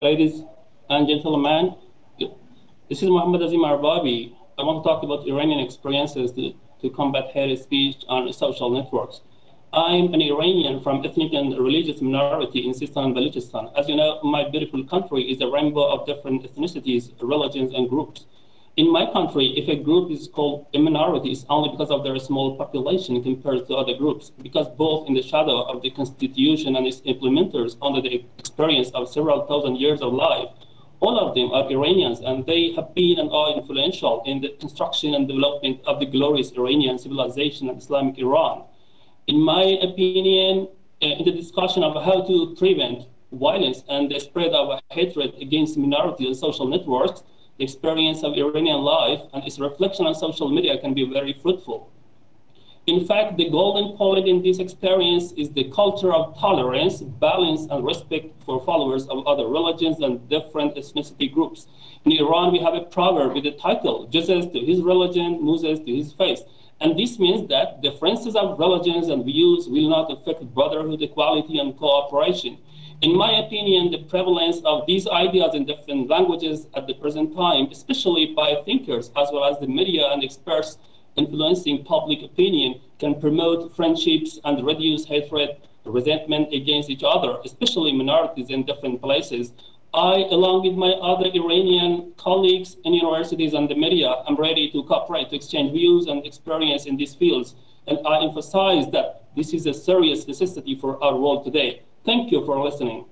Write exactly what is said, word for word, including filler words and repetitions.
Ladies and gentlemen, this is Mohammed Azim Arbabi. I want to talk about Iranian experiences to, to combat hate speech on social networks. I'm an Iranian from ethnic and religious minority in Sistan and Balochistan. As you know, my beautiful country is a rainbow of different ethnicities, religions, and groups. In my country, if a group is called a minority, it's only because of their small population compared to other groups, because both in the shadow of the constitution and its implementers under the experience of several thousand years of life, all of them are Iranians, and they have been and are influential in the construction and development of the glorious Iranian civilization and Islamic Iran. In my opinion, uh, in the discussion of how to prevent violence and the spread of hatred against minorities on social networks, the experience of Iranian life and its reflection on social media can be very fruitful. In fact, the golden point in this experience is the culture of tolerance, balance, and respect for followers of other religions and different ethnicity groups. In Iran, we have a proverb with the title, Jesus to his religion, Moses to his faith. And this means that differences of religions and views will not affect brotherhood, equality, and cooperation. In my opinion, the prevalence of these ideas in different languages at the present time, especially by thinkers as well as the media and experts influencing public opinion, can promote friendships and reduce hatred, resentment against each other, especially minorities in different places. I, along with my other Iranian colleagues in universities and the media, am ready to cooperate, to exchange views and experience in these fields. And I emphasize that this is a serious necessity for our world today. Thank you for listening.